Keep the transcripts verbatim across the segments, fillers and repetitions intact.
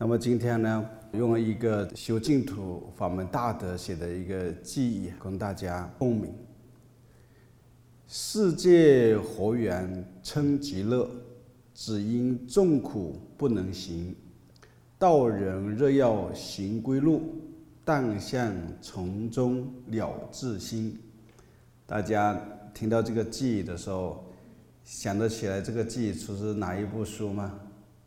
那么今天呢，用一个修净土法门大德写的一个记忆，跟大家共鸣。世界何缘称极乐，只因众苦不能行。道人若要行归路，但向从中了自心。大家听到这个记忆的时候，想得起来这个记忆出自哪一部书吗？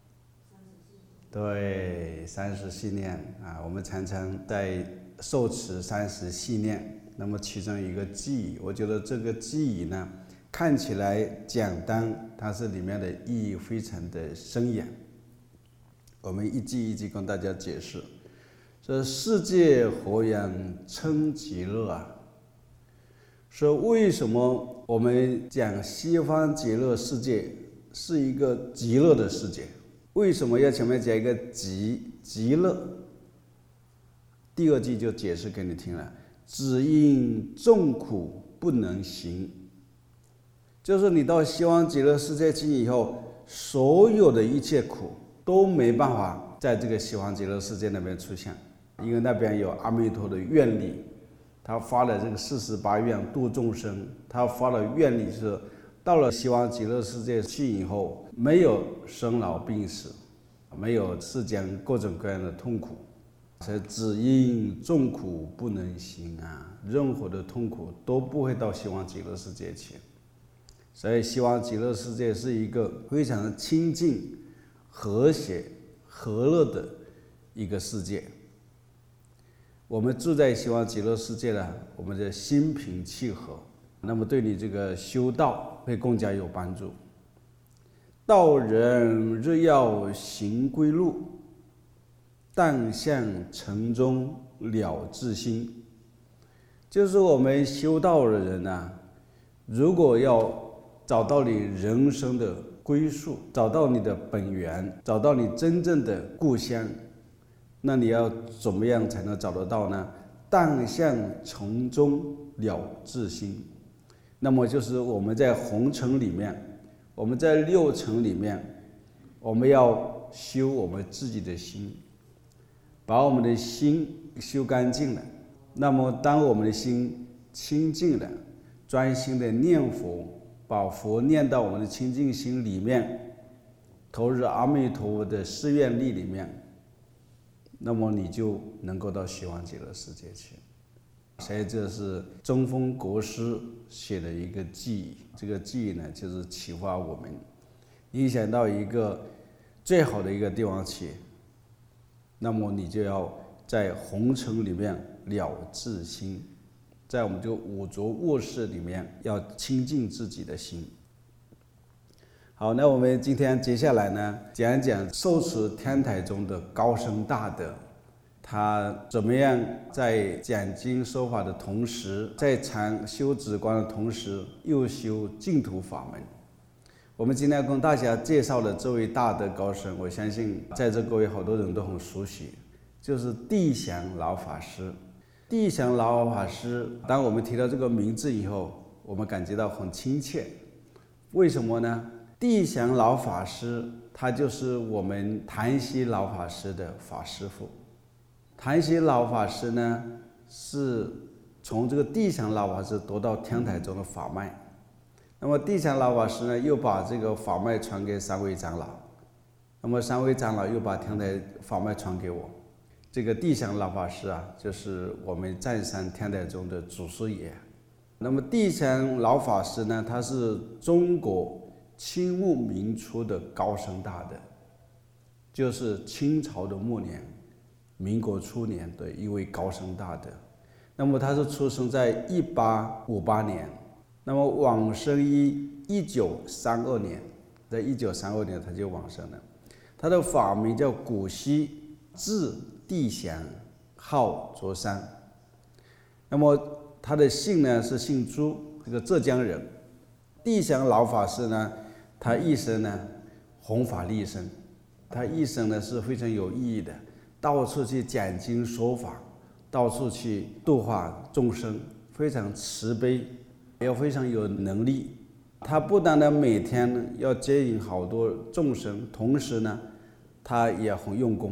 对，三十系念啊，我们常常在受持三十系念。那么其中一个记忆，我觉得这个记忆呢，看起来简单，但是里面的意义非常的深远。我们一句一句跟大家解释。说世界何缘称极乐啊？说为什么我们讲西方极乐世界是一个极乐的世界？为什么要前面加一个极极乐？第二句就解释给你听了，只因众苦不能行。就是你到西方极乐世界去以后，所有的一切苦都没办法在这个西方极乐世界那边出现，因为那边有阿弥陀的愿力，他发了这个四十八愿度众生，他发了愿力是到了西方极乐世界去以后，没有生老病死，没有世间各种各样的痛苦，所以只因众苦不能行啊，任何的痛苦都不会到西方极乐世界去。所以西方极乐世界是一个非常清净、和谐、和乐的一个世界。我们住在西方极乐世界呢，我们的心平气和，那么对你这个修道会更加有帮助。道人若要行归路，但向城中了自心。就是我们修道的人啊，如果要找到你人生的归宿，找到你的本源，找到你真正的故乡，那你要怎么样才能找得到呢？但向城中了自心。那么就是我们在红尘里面，我们在六尘里面，我们要修我们自己的心，把我们的心修干净了。那么当我们的心清净了，专心的念佛，把佛念到我们的清净心里面，投入阿弥陀佛的誓愿力里面，那么你就能够到西方极乐世界去。所以这是中峰国师写的一个记忆，这个记忆呢，就是启发我们影响到一个最好的一个地方去，那么你就要在红尘里面了自心，在我们这个五浊恶世里面要清净自己的心。好，那我们今天接下来呢，讲讲受持天台宗的高僧大德，他怎么样在讲经说法的同时，在禅修止观的同时，又修净土法门。我们今天跟大家介绍的这位大德高僧，我相信在座各位好多人都很熟悉，就是地降老法师。地降老法师，当我们提到这个名字以后，我们感觉到很亲切。为什么呢？地降老法师，他就是我们檀溪老法师的法师父。檀溪老法师呢，是从这个地降老法师得到天台宗的法脉。那么地降老法师呢，又把这个法脉传给三位长老，那么三位长老又把天台法脉传给我。这个地降老法师啊，就是我们湛山天台宗的祖师爷。那么地降老法师呢，他是中国清末民初的高僧大德，就是清朝的末年、民国初年的一位高僧大德。那么他是出生在一八五八年，那么往生于一九三二年，在一九三二年他就往生了。他的法名叫古稀，字地降，号卓山。那么他的姓呢是姓朱，这个浙江人。地降老法师呢，他一生呢弘法利生，他一生呢是非常有意义的，到处去讲经说法，到处去度化众生，非常慈悲，也非常有能力。他不单单每天要接引好多众生，同时呢他也很用功，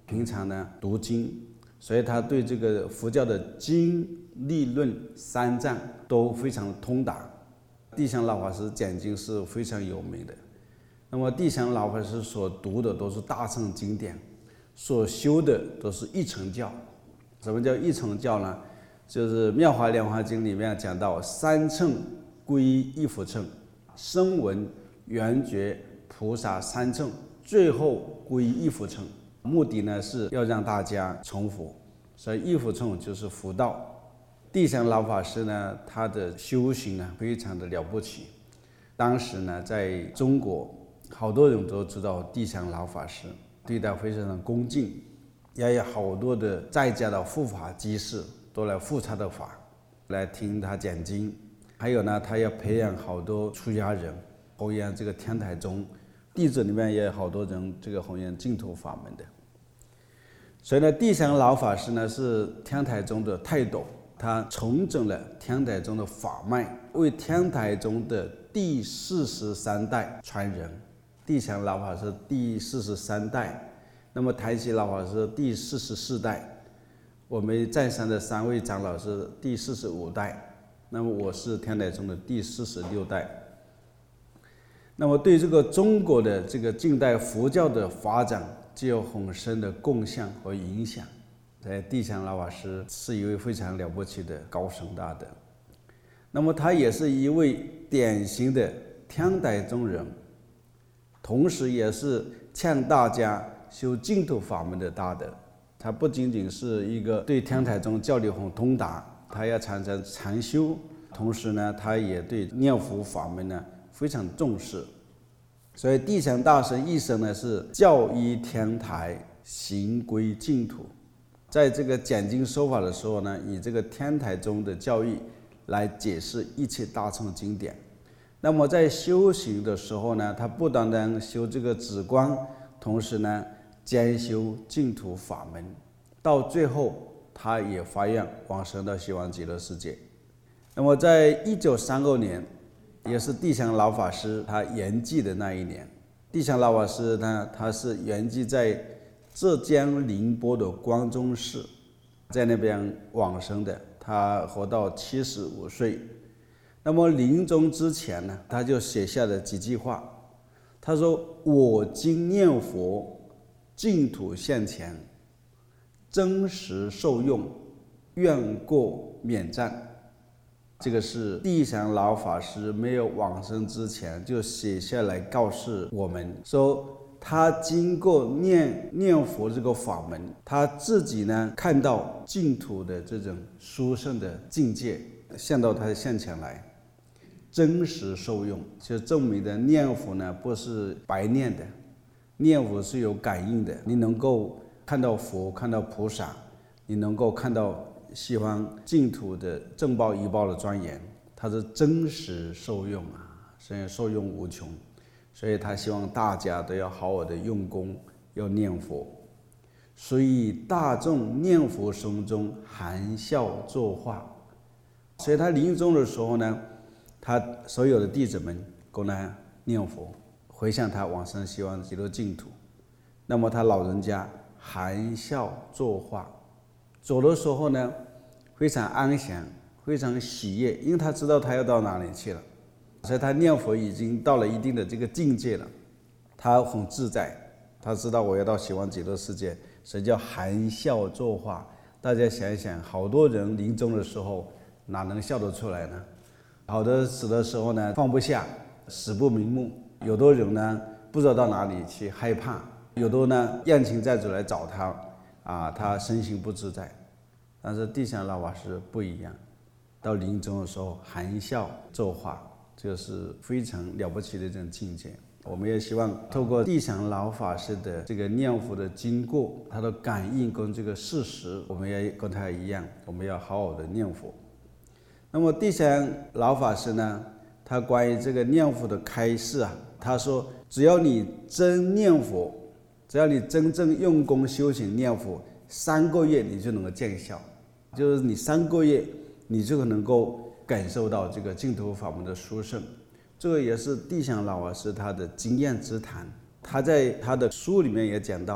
平常呢读经，所以他对这个佛教的经、理论、三藏都非常通达。地祥老法师讲经是非常有名的。那么地祥老法师所读的都是大乘经典，所修的都是一乘教。什么叫一乘教呢？就是《妙法莲华经》里面讲到三乘归一佛乘，声闻、缘觉、菩萨三乘，最后归一佛乘。目的呢是要让大家成佛，所以一佛乘就是佛道。地祥老法师呢，他的修行呢非常的了不起。当时呢，在中国好多人都知道地祥老法师，对他非常的恭敬，也有好多的在家的护法居士都来护他的法，来听他讲经。还有呢，他要培养好多出家人，弘扬这个天台宗，弟子里面也有好多人这个弘扬净土法门的。所以呢，地祥老法师呢是天台宗的泰斗，他重整了天台宗的法脉，为天台宗的第四十三代传人。地祥老法师第四十三代，那么台西老法师第四十四代，我们在山的三位长老是第四十五代，那么我是天台宗的第四十六代。那么对这个中国的这个近代佛教的发展具有很深的贡献和影响。在地祥老法师是一位非常了不起的高僧大德，那么他也是一位典型的天台宗人，同时也是劝大家修净土法门的大德。他不仅仅是一个对天台宗教理很通达，他也常常禅修，同时呢，他也对念佛法门呢非常重视。所以地祥大师一生呢是教依天台，行归净土。在这个讲经说法的时候呢，以这个天台宗的教义来解释一切大乘经典。那么在修行的时候呢，他不单单修这个止观，同时呢兼修净土法门，到最后他也发愿往生到西方极乐世界。那么在一九三二年，也是地祥老法师他圆寂的那一年。地祥老法师呢，他是圆寂在浙江宁波的关中市，在那边往生的，他活到七十五岁。那么临终之前呢，他就写下了几句话。他说：“我今念佛，净土现前，真实受用，愿过免赞。”这个是地祥老法师没有往生之前就写下来告诉我们说，他经过念念佛这个法门，他自己呢看到净土的这种殊胜的境界现到他的现前来，真实受用，就证明的念佛呢不是白念的，念佛是有感应的，你能够看到佛，看到菩萨，你能够看到西方净土的正报一报的庄严，它是真实受用啊，所以受用无穷。所以他希望大家都要好好的用功，要念佛。所以大众念佛声中含笑作画。所以他临终的时候呢，他所有的弟子们供他念佛，回向他往生西方极乐净土。那么他老人家含笑作画，走的时候呢非常安详，非常喜悦，因为他知道他要到哪里去了。所以他念佛已经到了一定的这个境界了，他很自在，他知道我要到西方极乐世界，所以叫含笑作画。大家想一想，好多人临终的时候哪能笑得出来呢？好的死的时候呢放不下，死不瞑目，有的人呢不知道到哪里去，害怕，有的呢冤亲债主来找他啊，他身心不自在。但是地祥老法师不一样，到临终的时候含笑作画，这是非常了不起的这种境界。我们也希望透过地祥老法师的这个念佛的经过，他的感应跟这个事实，我们也跟他一样，我们要好好的念佛。那么地祥老法师呢，他关于这个念佛的开示啊，他说只要你真念佛，只要你真正用功修行念佛，三个月你就能够见效，就是你三个月你就能够感受到这个净土法门的殊胜。这个也是地祥老法师他的经验之谈。他在他的书里面也讲到，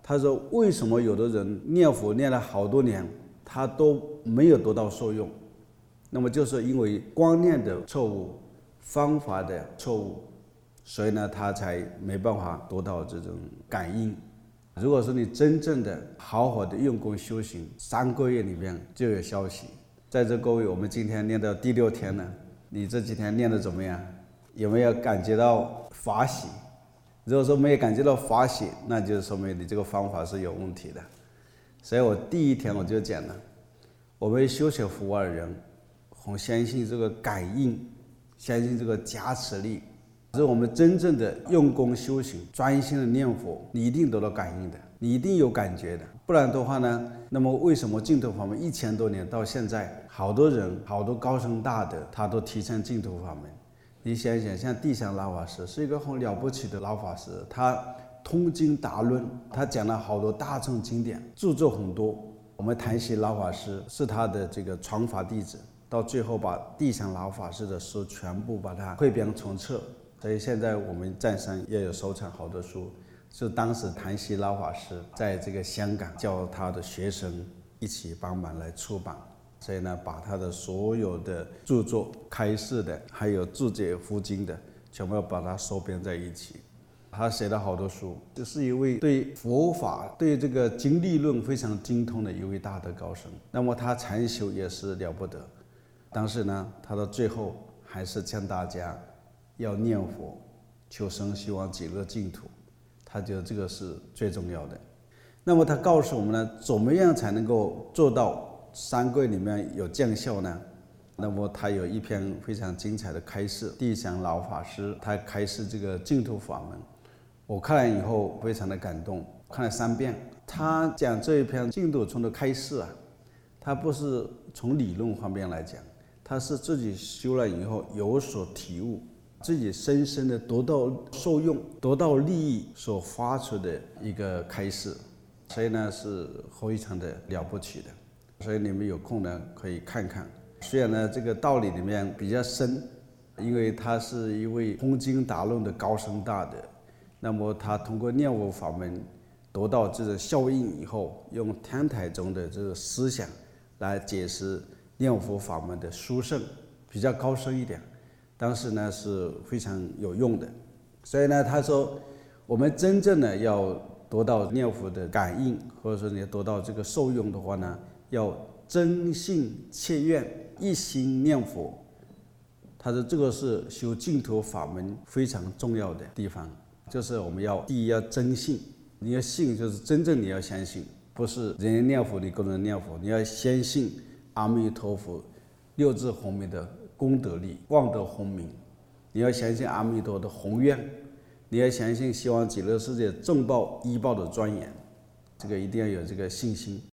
他说为什么有的人念佛念了好多年，他都没有得到受用？那么就是因为观念的错误，方法的错误，所以呢，他才没办法得到这种感应。如果说你真正的好好的用功修行，三个月里面就有消息。在这各位，我们今天念到第六天了，你这几天念得怎么样？有没有感觉到法喜？如果说没有感觉到法喜，那就说明你这个方法是有问题的。所以我第一天我就讲了，我们修学佛法的人，很相信这个感应，相信这个加持力。是我们真正的用功修行，专心的念佛，你一定得到感应的，你一定有感觉的。不然的话呢，那么为什么净土法门一千多年到现在，好多人好多高僧大德他都提倡净土法门？你想想，像地藏老法师是一个很了不起的老法师，他通经达论，他讲了好多大乘经典，著作很多。我们谈习老法师是他的这个传法弟子，到最后把地藏老法师的书全部把它汇编成册。所以现在我们湛山也有收藏好多书，是当时谈习老法师在这个香港叫他的学生一起帮忙来出版。所以呢，把他的所有的著作、开示的，还有注解佛经的，全部要把它收编在一起。他写了好多书，就是一位对佛法、对这个经历论非常精通的一位大德高僧。那么他禅修也是了不得，但是呢，他到最后还是劝大家要念佛，求生希望极乐净土。他觉得这个是最重要的。那么他告诉我们呢，怎么样才能够做到三个月里面有见效呢？那么他有一篇非常精彩的开示，地藏老法师他开示这个净土法门，我看了以后非常的感动，看了三遍。他讲这一篇净土宗的开示啊，他不是从理论方面来讲，他是自己修了以后有所体悟，自己深深的得到受用、得到利益所发出的一个开示，所以呢是非常的了不起的。所以你们有空呢可以看看。虽然呢这个道理里面比较深，因为他是一位通经达论的高僧大德，那么他通过念佛法门得到这个效应以后，用天台宗的这个思想来解释念佛法门的殊胜，比较高深一点，但是呢是非常有用的。所以呢他说，我们真正的要得到念佛的感应，或者说你要得到这个受用的话呢，要真信切愿，一心念佛。他说这个是修净土法门非常重要的地方，就是我们要第一要真信，你要信就是真正你要相信，不是人人念佛你个人念佛，你要相信阿弥陀佛六字洪名的功德力，望德洪名，你要相信阿弥陀的宏愿，你要相信希望极乐世界正报依报的庄严，这个一定要有这个信心。